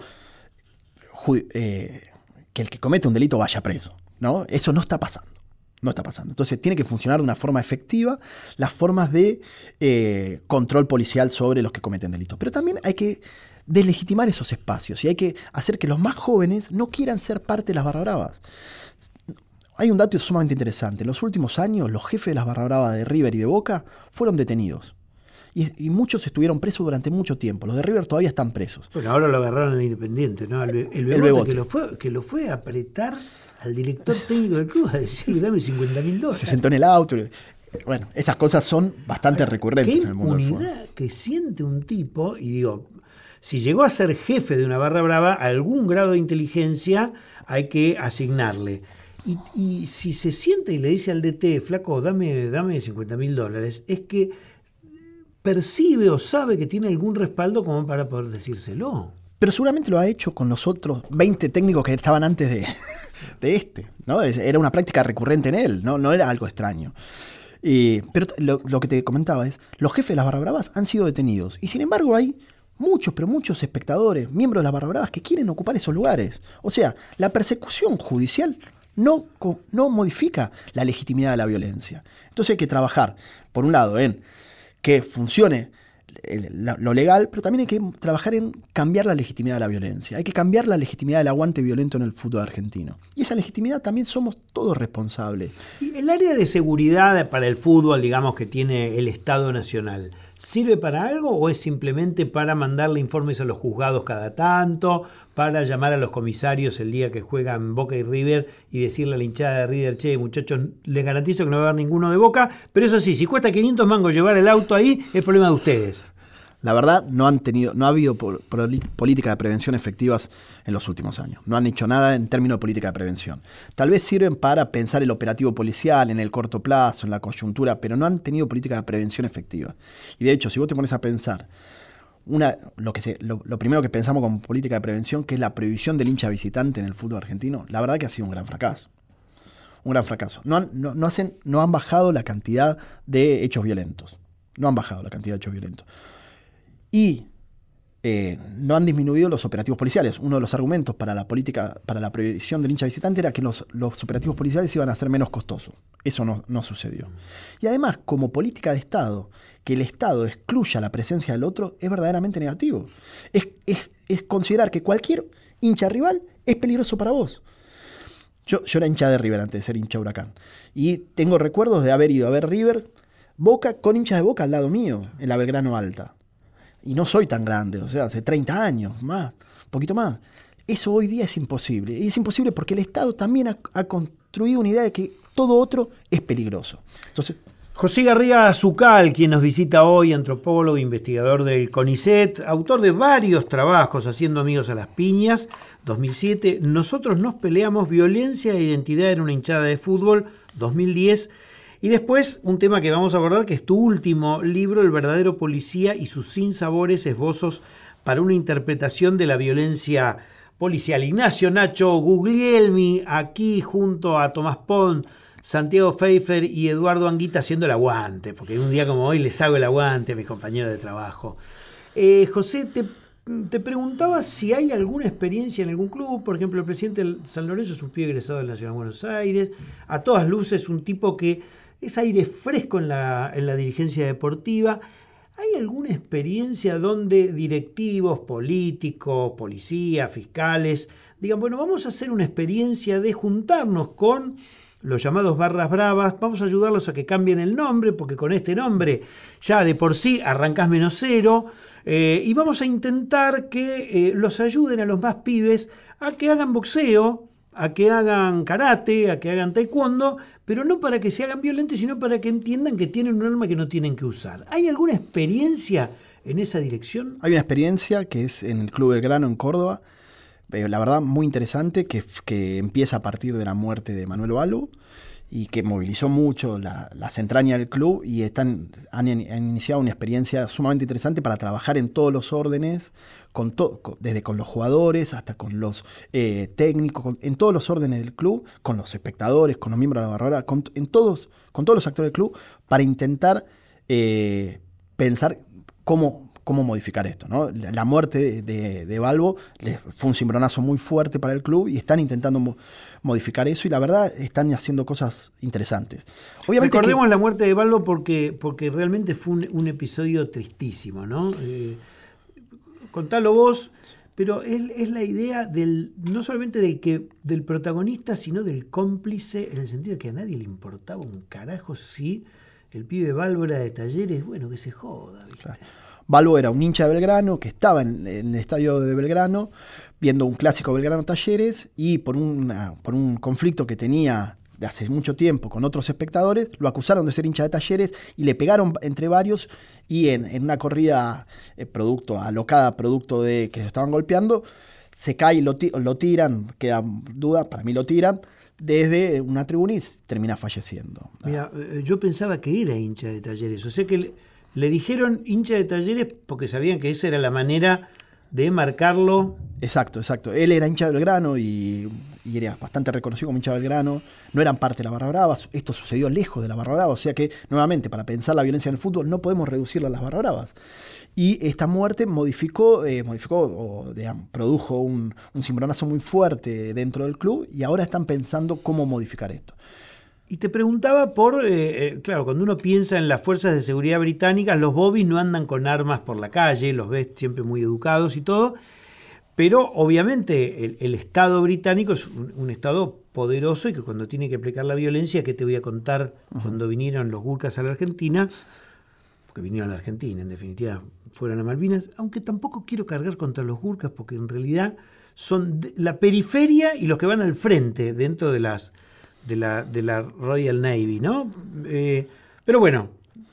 ju- eh, que el que comete un delito vaya preso, ¿no? Eso no está pasando. No está pasando. Entonces tiene que funcionar de una forma efectiva las formas de eh, control policial sobre los que cometen delitos. Pero también hay que deslegitimar esos espacios y hay que hacer que los más jóvenes no quieran ser parte de las barra bravas. Hay un dato sumamente interesante. En los últimos años, los jefes de las barra bravas de River y de Boca fueron detenidos. Y, y muchos estuvieron presos durante mucho tiempo. Los de River todavía están presos. Bueno, ahora lo agarraron en el Independiente, ¿no? El, el, Bebote, el Bebote. Que, lo fue, que lo fue a apretar al director técnico del club a decirle, dame cincuenta mil dólares. Se sentó en el auto. Bueno, esas cosas son bastante Ahora, recurrentes qué en el mundo del fútbol. impunidad que siente un tipo, y digo, si llegó a ser jefe de una barra brava, algún grado de inteligencia hay que asignarle. Y, y si se siente y le dice al D T, flaco, dame, dame cincuenta mil dólares, es que percibe o sabe que tiene algún respaldo como para poder decírselo. Pero seguramente lo ha hecho con los otros veinte técnicos que estaban antes de, de este, ¿no? Era una práctica recurrente en él, no, no era algo extraño. Eh, pero lo, lo que te comentaba es, los jefes de las barra bravas han sido detenidos. Y sin embargo hay muchos, pero muchos espectadores, miembros de las barra bravas, que quieren ocupar esos lugares. O sea, la persecución judicial no, no modifica la legitimidad de la violencia. Entonces hay que trabajar, por un lado, en que funcione lo legal, pero también hay que trabajar en cambiar la legitimidad de la violencia. Hay que cambiar la legitimidad del aguante violento en el fútbol argentino. Y esa legitimidad también somos todos responsables. Y el área de seguridad para el fútbol, digamos, que tiene el Estado Nacional, ¿sirve para algo o es simplemente para mandarle informes a los juzgados cada tanto, para llamar a los comisarios el día que juegan Boca y River y decirle a la hinchada de River, che, muchachos, les garantizo que no va a haber ninguno de Boca, pero eso sí, si cuesta quinientos mangos llevar el auto ahí, es problema de ustedes? La verdad, no han tenido, no ha habido por, por, política de prevención efectivas en los últimos años. No han hecho nada en términos de política de prevención. Tal vez sirven para pensar el operativo policial en el corto plazo, en la coyuntura, pero no han tenido política de prevención efectiva. Y de hecho, si vos te pones a pensar, una, lo, que se, lo, lo primero que pensamos como política de prevención, que es la prohibición del hincha visitante en el fútbol argentino, la verdad que ha sido un gran fracaso. Un gran fracaso. No han, no, no hacen, no han bajado la cantidad de hechos violentos. No han bajado la cantidad de hechos violentos. Y eh, no han disminuido los operativos policiales. Uno de los argumentos para la política, para la prohibición del hincha visitante era que los, los operativos policiales iban a ser menos costosos. Eso no, no sucedió. Y además, como política de Estado, que el Estado excluya la presencia del otro es verdaderamente negativo. Es, es, es considerar que cualquier hincha rival es peligroso para vos. Yo, yo era hincha de River antes de ser hincha de Huracán. Y tengo recuerdos de haber ido a ver River, Boca, con hinchas de Boca al lado mío, en la Belgrano Alta. Y no soy tan grande, o sea, hace treinta años, más, un poquito más. Eso hoy día es imposible. Y es imposible porque el Estado también ha, ha construido una idea de que todo otro es peligroso. Entonces, José Garriga Azucal, quien nos visita hoy, antropólogo, investigador del CONICET, autor de varios trabajos, Haciendo amigos a las piñas, dos mil siete, Nosotros nos peleamos, violencia e identidad en una hinchada de fútbol, dos mil diez, y después un tema que vamos a abordar, que es tu último libro, El verdadero policía y sus sinsabores, esbozos para una interpretación de la violencia policial. Ignacio Nacho Guglielmi, aquí junto a Tomás Pont, Santiago Pfeiffer y Eduardo Anguita haciendo el aguante, porque un día como hoy les hago el aguante a mis compañeros de trabajo. Eh, José, te, te preguntaba si hay alguna experiencia en algún club. Por ejemplo, el presidente del San Lorenzo es un pibe egresado del Nacional de Buenos Aires, a todas luces un tipo que es aire fresco en la, en la dirigencia deportiva. ¿Hay alguna experiencia donde directivos, políticos, policías, fiscales, digan, bueno, vamos a hacer una experiencia de juntarnos con los llamados barras bravas, vamos a ayudarlos a que cambien el nombre, porque con este nombre ya de por sí arrancás menos cero, eh, y vamos a intentar que eh, los ayuden a los más pibes a que hagan boxeo, a que hagan karate, a que hagan taekwondo, pero no para que se hagan violentos, sino para que entiendan que tienen un arma que no tienen que usar? ¿Hay alguna experiencia en esa dirección? Hay una experiencia que es en el Club Belgrano en Córdoba, eh, la verdad muy interesante, que, que empieza a partir de la muerte de Manuel Balbo y que movilizó mucho la, las entrañas del club y están, han, han iniciado una experiencia sumamente interesante para trabajar en todos los órdenes, con to, con, desde con los jugadores hasta con los eh, técnicos, con, en todos los órdenes del club, con los espectadores, con los miembros de la barra brava, con, en todos, con todos los actores del club, para intentar eh, pensar cómo... cómo modificar esto, ¿no? La, la muerte de, de, de Balbo les fue un cimbronazo muy fuerte para el club y están intentando mo- modificar eso y la verdad están haciendo cosas interesantes. Obviamente recordemos que, la muerte de Balbo porque, porque realmente fue un, un episodio tristísimo, ¿no? Eh, contalo vos, pero es, es la idea del no solamente del, que, del protagonista, sino del cómplice, en el sentido de que a nadie le importaba un carajo si el pibe Balbo era de Talleres, bueno, que se joda, ¿viste? Claro. Balbo era un hincha de Belgrano que estaba en, en el estadio de Belgrano viendo un clásico Belgrano-Talleres y por, una, por un conflicto que tenía de hace mucho tiempo con otros espectadores, lo acusaron de ser hincha de Talleres y le pegaron entre varios y en, en una corrida eh, producto, alocada producto de que lo estaban golpeando, se cae y lo, lo tiran, queda duda, para mí lo tiran, desde una tribuna y termina falleciendo. Mira, yo pensaba que era hincha de Talleres, o sea que... Le... Le dijeron hincha de Talleres porque sabían que esa era la manera de marcarlo. Exacto, exacto. Él era hincha de Belgrano y, y era bastante reconocido como hincha de Belgrano. No eran parte de la barra brava. Esto sucedió lejos de la barra brava. O sea que, nuevamente, para pensar la violencia en el fútbol, no podemos reducirla a las barra bravas. Y esta muerte modificó, eh, modificó o digamos, produjo un, un cimbronazo muy fuerte dentro del club y ahora están pensando cómo modificar esto. Y te preguntaba por, eh, eh, claro, cuando uno piensa en las fuerzas de seguridad británicas, los bobbies no andan con armas por la calle, los ves siempre muy educados y todo, pero obviamente el, el Estado británico es un, un Estado poderoso y que cuando tiene que aplicar la violencia, ¿qué te voy a contar uh-huh. cuando vinieron los Gurkhas a la Argentina? Porque vinieron a la Argentina, en definitiva, fueron a Malvinas, aunque tampoco quiero cargar contra los Gurkhas porque en realidad son la periferia y los que van al frente dentro de las... De la, de la Royal Navy, ¿no? Eh, pero bueno,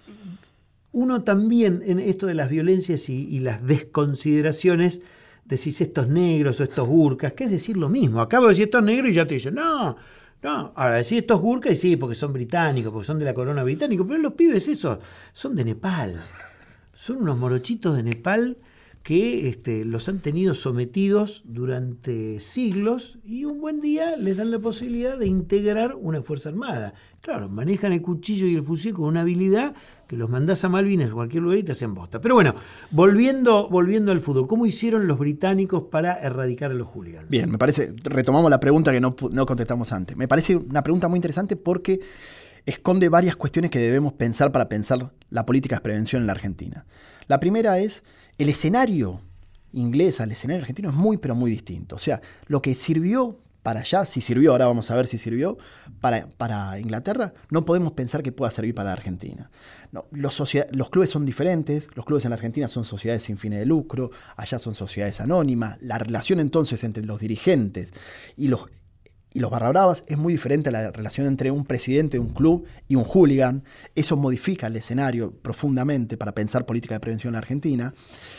uno también en esto de las violencias y, y las desconsideraciones, decís estos negros o estos gurkhas, que es decir lo mismo. Acabo de decir estos negros y ya te dicen, no, no. Ahora decís estos gurkhas y sí, porque son británicos, porque son de la corona británica, pero los pibes esos son de Nepal. Son unos morochitos de Nepal que este, los han tenido sometidos durante siglos y un buen día les dan la posibilidad de integrar una fuerza armada. Claro, manejan el cuchillo y el fusil con una habilidad que los mandás a Malvinas o cualquier lugar y te hacen bosta. Pero bueno, volviendo, volviendo al fútbol, ¿cómo hicieron los británicos para erradicar a los hooligans? Bien, me parece, retomamos la pregunta que no, no contestamos antes. Me parece una pregunta muy interesante porque esconde varias cuestiones que debemos pensar para pensar la política de prevención en la Argentina. La primera es, el escenario inglés al escenario argentino es muy, pero muy distinto. O sea, lo que sirvió para allá, si sirvió, ahora vamos a ver si sirvió, para, para Inglaterra, no podemos pensar que pueda servir para la Argentina. No, los, socia- los clubes son diferentes, los clubes en la Argentina son sociedades sin fines de lucro, allá son sociedades anónimas, la relación entonces entre los dirigentes y los... Y los barra bravas es muy diferente a la relación entre un presidente de un club y un hooligan. Eso modifica el escenario profundamente para pensar política de prevención en la Argentina.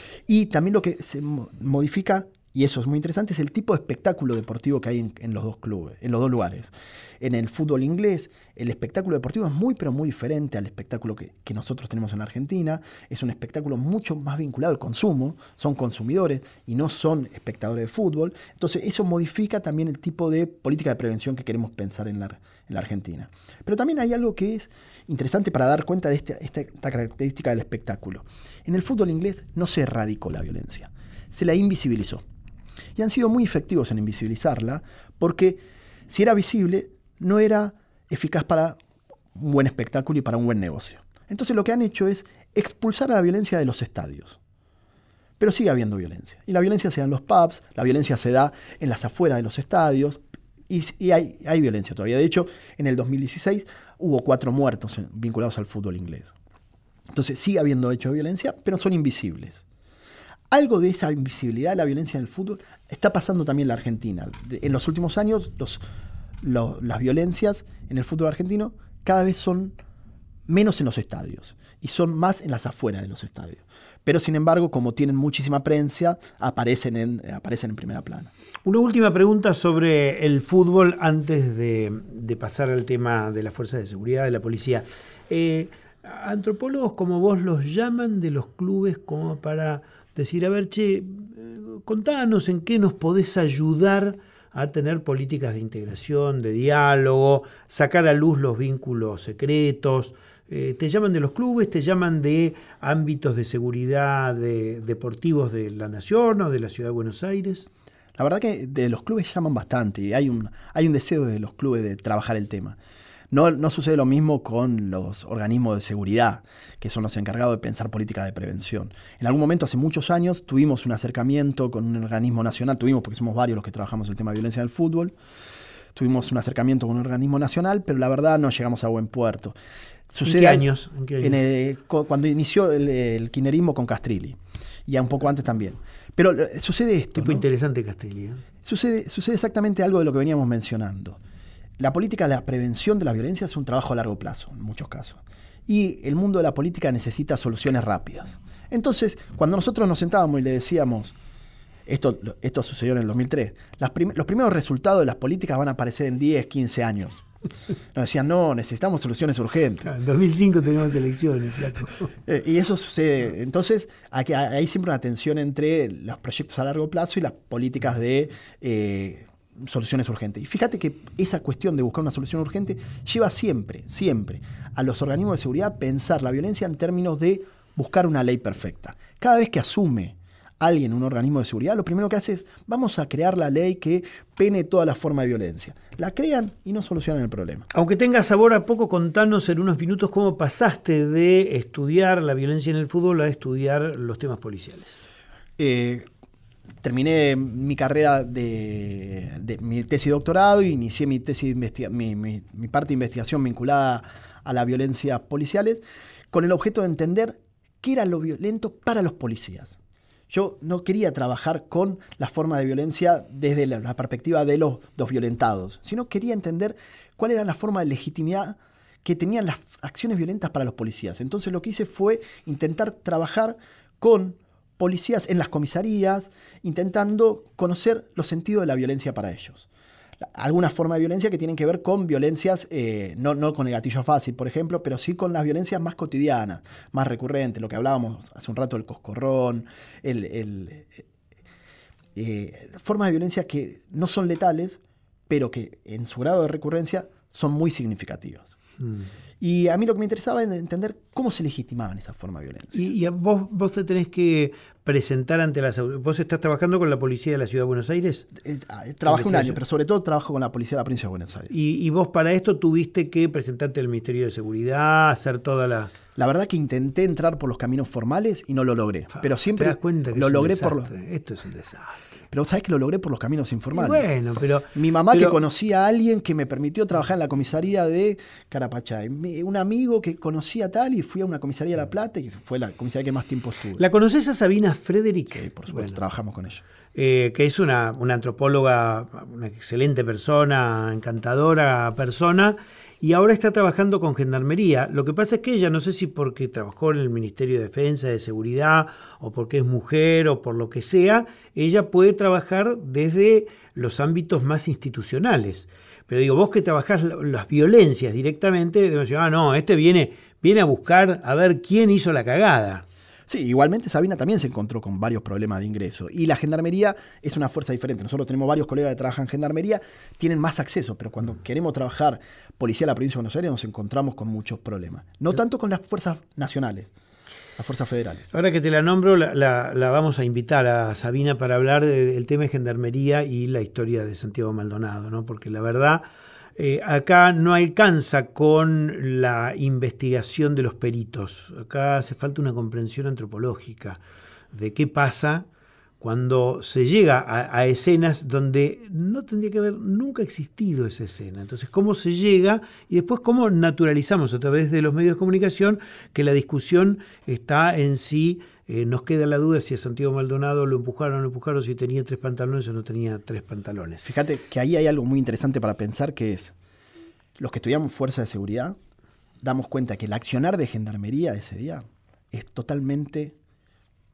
Y también lo que se modifica, y eso es muy interesante, es el tipo de espectáculo deportivo que hay en, en los dos clubes, en los dos lugares. En el fútbol inglés, el espectáculo deportivo es muy, pero muy diferente al espectáculo que, que nosotros tenemos en la Argentina. Es un espectáculo mucho más vinculado al consumo. Son consumidores y no son espectadores de fútbol. Entonces, eso modifica también el tipo de política de prevención que queremos pensar en la, en la Argentina. Pero también hay algo que es interesante para dar cuenta de este, esta, esta característica del espectáculo. En el fútbol inglés no se erradicó la violencia, se la invisibilizó. Y han sido muy efectivos en invisibilizarla porque si era visible no era eficaz para un buen espectáculo y para un buen negocio. Entonces lo que han hecho es expulsar a la violencia de los estadios. Pero sigue habiendo violencia. Y la violencia se da en los pubs, la violencia se da en las afueras de los estadios y, y hay, hay violencia todavía. De hecho, en el dos mil dieciséis hubo cuatro muertos vinculados al fútbol inglés. Entonces sigue habiendo hechos de violencia, pero son invisibles. Algo de esa invisibilidad de la violencia en el fútbol está pasando también en la Argentina. En los últimos años, los, los, las violencias en el fútbol argentino cada vez son menos en los estadios y son más en las afueras de los estadios. pero sin embargo, como tienen muchísima prensa, aparecen en, aparecen en primera plana. Una última pregunta sobre el fútbol antes de, de pasar al tema de las fuerzas de seguridad, de la policía. Eh, antropólogos como vos los llaman de los clubes como para decir, a ver, che, contanos en qué nos podés ayudar a tener políticas de integración, de diálogo, sacar a luz los vínculos secretos. Eh, ¿Te llaman de los clubes? ¿Te llaman de ámbitos de seguridad de, deportivos de la Nación o de la Ciudad de Buenos Aires? La verdad que de los clubes llaman bastante y hay un, hay un deseo de los clubes de trabajar el tema. No, no sucede lo mismo con los organismos de seguridad, que son los encargados de pensar políticas de prevención. En algún momento, hace muchos años, tuvimos un acercamiento con un organismo nacional, tuvimos porque somos varios los que trabajamos el tema de violencia en el fútbol, tuvimos un acercamiento con un organismo nacional, pero la verdad no llegamos a buen puerto. Sucede ¿En qué años? ¿En qué años? En el, cuando inició el, el kirchnerismo con Castrilli, y ya un poco antes también. Pero sucede esto. Tipo ¿no? interesante Castrilli. ¿eh? Sucede, sucede exactamente algo de lo que veníamos mencionando. La política de la prevención de la violencia es un trabajo a largo plazo, en muchos casos. Y el mundo de la política necesita soluciones rápidas. Entonces, cuando nosotros nos sentábamos y le decíamos, esto, esto sucedió en el dos mil tres, las prim- los primeros resultados de las políticas van a aparecer en diez, quince años. Nos decían, no, necesitamos soluciones urgentes. En dos mil cinco tenemos elecciones, flaco. Eh, y eso sucede. Entonces, aquí hay siempre una tensión entre los proyectos a largo plazo y las políticas de eh, soluciones urgentes. Y fíjate que esa cuestión de buscar una solución urgente lleva siempre, siempre a los organismos de seguridad a pensar la violencia en términos de buscar una ley perfecta. Cada vez que asume alguien un organismo de seguridad, lo primero que hace es, vamos a crear la ley que pene toda la forma de violencia. La crean y no solucionan el problema. Aunque tenga sabor a poco, contanos en unos minutos cómo pasaste de estudiar la violencia en el fútbol a estudiar los temas policiales. Eh, terminé mi carrera de, de mi tesis de doctorado y inicié mi, tesis de investiga- mi, mi, mi parte de investigación vinculada a las violencias policiales con el objeto de entender qué era lo violento para los policías. Yo no quería trabajar con la forma de violencia desde la, la perspectiva de los, los violentados, sino quería entender cuál era la forma de legitimidad que tenían las acciones violentas para los policías. Entonces lo que hice fue intentar trabajar con policías en las comisarías, intentando conocer los sentidos de la violencia para ellos. Algunas formas de violencia que tienen que ver con violencias, eh, no, no con el gatillo fácil, por ejemplo, pero sí con las violencias más cotidianas, más recurrentes, lo que hablábamos hace un rato, el coscorrón, el, el, eh, formas de violencia que no son letales, pero que en su grado de recurrencia son muy significativas. Mm. Y a mí lo que me interesaba era entender cómo se legitimaban esas formas de violencia. Y, y a vos, vos te tenés que presentar ante las... ¿Vos estás trabajando con la policía de la Ciudad de Buenos Aires? Eh, trabajé un año, pero sobre todo trabajo con la policía de la provincia de Buenos Aires. Y, y vos para esto tuviste que presentarte al Ministerio de Seguridad, hacer toda la... La verdad que intenté entrar por los caminos formales y no lo logré. Fa, pero siempre ¿te das cuenta que lo es un logré desastre? por los... Esto es un desastre. Pero sabes que lo logré por los caminos informales. Y bueno, pero... Mi mamá pero, que conocía a alguien que me permitió trabajar en la comisaría de Carapachay. Un amigo que conocía tal y fui a una comisaría de La Plata, que fue la comisaría que más tiempo estuve. ¿La conoces a Sabina Frederick? Sí, por supuesto, bueno, trabajamos con ella. Eh, que es una, una antropóloga, una excelente persona, encantadora persona, y ahora está trabajando con Gendarmería. Lo que pasa es que ella, no sé si porque trabajó en el Ministerio de Defensa, de Seguridad, o porque es mujer, o por lo que sea, ella puede trabajar desde los ámbitos más institucionales. Pero digo, vos que trabajás las violencias directamente, debes decir, ah, no, este viene, viene a buscar a ver quién hizo la cagada. Sí, igualmente Sabina también se encontró con varios problemas de ingreso. Y la Gendarmería es una fuerza diferente. Nosotros tenemos varios colegas que trabajan en Gendarmería, tienen más acceso, pero cuando queremos trabajar policía de la provincia de Buenos Aires nos encontramos con muchos problemas. No tanto con las fuerzas nacionales, las fuerzas federales. Ahora que te la nombro, la, la, la vamos a invitar a Sabina para hablar del tema de Gendarmería y la historia de Santiago Maldonado, ¿no? Porque la verdad... Eh, acá no alcanza con la investigación de los peritos. Acá hace falta una comprensión antropológica de qué pasa cuando se llega a, a escenas donde no tendría que haber nunca existido esa escena. Entonces, cómo se llega y después cómo naturalizamos a través de los medios de comunicación que la discusión está en sí. Eh, nos queda la duda si a Santiago Maldonado lo empujaron o no lo empujaron, si tenía tres pantalones o no tenía tres pantalones. Fíjate que ahí hay algo muy interesante para pensar, que es, los que estudiamos fuerza de seguridad, damos cuenta que el accionar de Gendarmería ese día es totalmente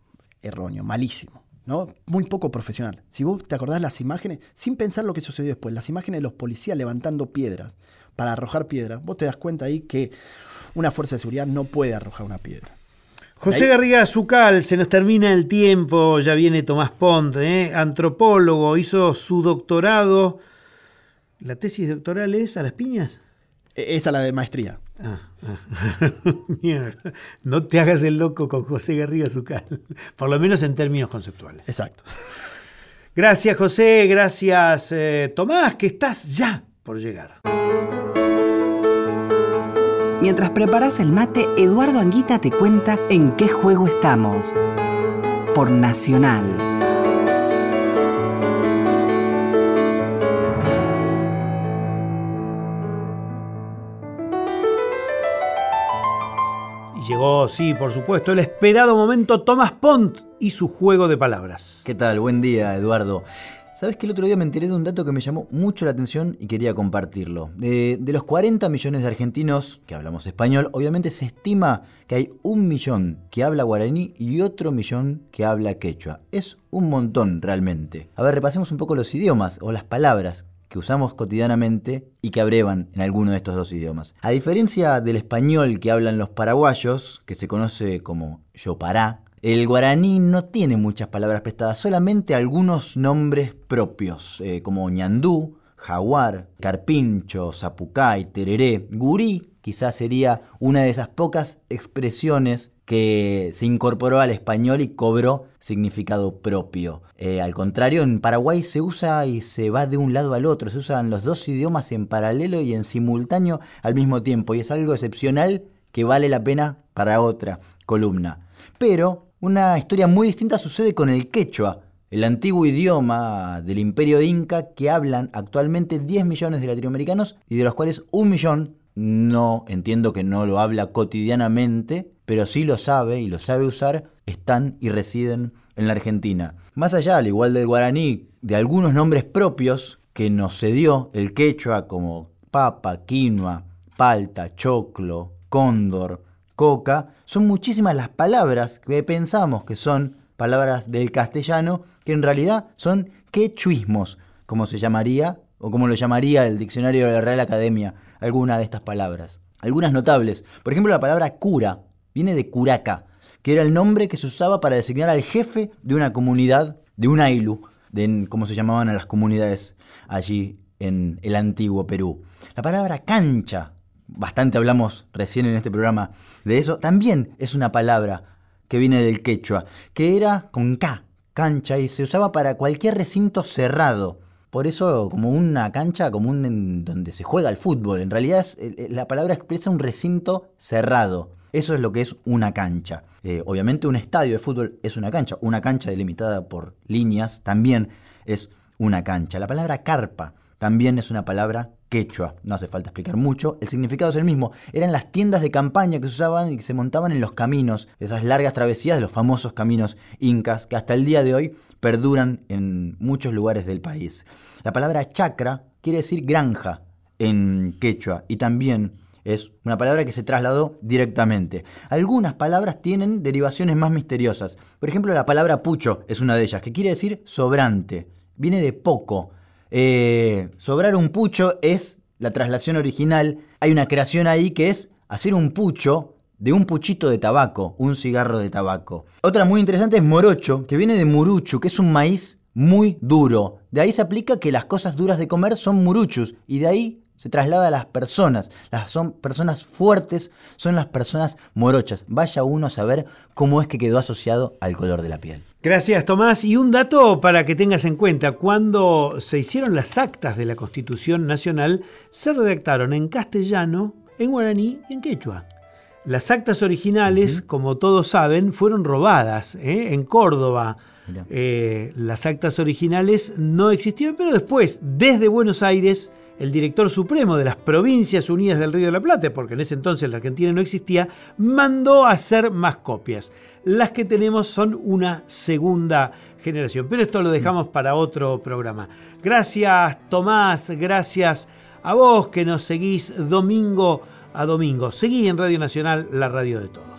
erróneo, malísimo, ¿no? Muy poco profesional. Si vos te acordás las imágenes, sin pensar lo que sucedió después, las imágenes de los policías levantando piedras para arrojar piedras, vos te das cuenta ahí que una fuerza de seguridad no puede arrojar una piedra. José Garriga Zucal, se nos termina el tiempo, ya viene Tomás Pont, ¿eh? Antropólogo, hizo su doctorado. ¿La tesis doctoral es a las piñas? Esa es la de maestría. Ah, ah. Mierda. No te hagas el loco con José Garriga Zucal, por lo menos en términos conceptuales. Exacto. Gracias, José, gracias, eh, Tomás, que estás ya por llegar. Mientras preparas el mate, Eduardo Anguita te cuenta en qué juego estamos. Por Nacional. Y llegó, sí, por supuesto, el esperado momento, Tomás Pont y su juego de palabras. ¿Qué tal? Buen día, Eduardo. ¿Sabes que el otro día me enteré de un dato que me llamó mucho la atención y quería compartirlo? De, de los cuarenta millones de argentinos que hablamos español, obviamente se estima que hay un millón que habla guaraní y otro millón que habla quechua. Es un montón realmente. A ver, repasemos un poco los idiomas o las palabras que usamos cotidianamente y que abrevan en alguno de estos dos idiomas. A diferencia del español que hablan los paraguayos, que se conoce como yopará, el guaraní no tiene muchas palabras prestadas, solamente algunos nombres propios, eh, como ñandú, jaguar, carpincho, zapucay, tereré, gurí, quizás sería una de esas pocas expresiones que se incorporó al español y cobró significado propio. Eh, al contrario, en Paraguay se usa y se va de un lado al otro, se usan los dos idiomas en paralelo y en simultáneo al mismo tiempo, y es algo excepcional que vale la pena para otra columna. Pero una historia muy distinta sucede con el quechua, el antiguo idioma del Imperio Inca que hablan actualmente diez millones de latinoamericanos y de los cuales un millón no, entiendo que no lo habla cotidianamente, pero sí lo sabe y lo sabe usar, están y residen en la Argentina. Más allá, al igual del guaraní, de algunos nombres propios que nos cedió el quechua como papa, quinoa, palta, choclo, cóndor, coca, son muchísimas las palabras que pensamos que son palabras del castellano, que en realidad son quechuismos, como se llamaría, o como lo llamaría el diccionario de la Real Academia, alguna de estas palabras. Algunas notables, por ejemplo la palabra cura, viene de curaca, que era el nombre que se usaba para designar al jefe de una comunidad, de un ailu, de como se llamaban a las comunidades allí en el antiguo Perú. La palabra cancha, bastante hablamos recién en este programa de eso, también es una palabra que viene del quechua, que era con K, cancha, y se usaba para cualquier recinto cerrado. Por eso como una cancha común en donde se juega el fútbol. En realidad es, la palabra expresa un recinto cerrado. Eso es lo que es una cancha. Eh, obviamente un estadio de fútbol es una cancha. Una cancha delimitada por líneas también es una cancha. La palabra carpa también es una palabra quechua. No hace falta explicar mucho. El significado es el mismo. Eran las tiendas de campaña que se usaban y que se montaban en los caminos. Esas largas travesías de los famosos caminos incas que hasta el día de hoy perduran en muchos lugares del país. La palabra chacra quiere decir granja en quechua y también es una palabra que se trasladó directamente. Algunas palabras tienen derivaciones más misteriosas. Por ejemplo, la palabra pucho es una de ellas, que quiere decir sobrante. Viene de poco. Eh, sobrar un pucho es la traslación original. Hay una creación ahí que es hacer un pucho de un puchito de tabaco, un cigarro de tabaco. Otra muy interesante es morocho, que viene de muruchu, que es un maíz muy duro. De ahí se aplica que las cosas duras de comer son muruchus, y de ahí se traslada a las personas. Las son personas fuertes, son las personas morochas. Vaya uno a saber cómo es que quedó asociado al color de la piel. Gracias, Tomás. Y un dato para que tengas en cuenta. Cuando se hicieron las actas de la Constitución Nacional, se redactaron en castellano, en guaraní y en quechua. Las actas originales, uh-huh. como todos saben, fueron robadas ¿eh? en Córdoba. Eh, las actas originales no existían, pero después, desde Buenos Aires, el director supremo de las Provincias Unidas del Río de la Plata, porque en ese entonces la Argentina no existía, mandó a hacer más copias. Las que tenemos son una segunda generación, pero esto lo dejamos para otro programa. Gracias, Tomás, gracias a vos que nos seguís domingo a domingo. Seguí en Radio Nacional, la radio de todos.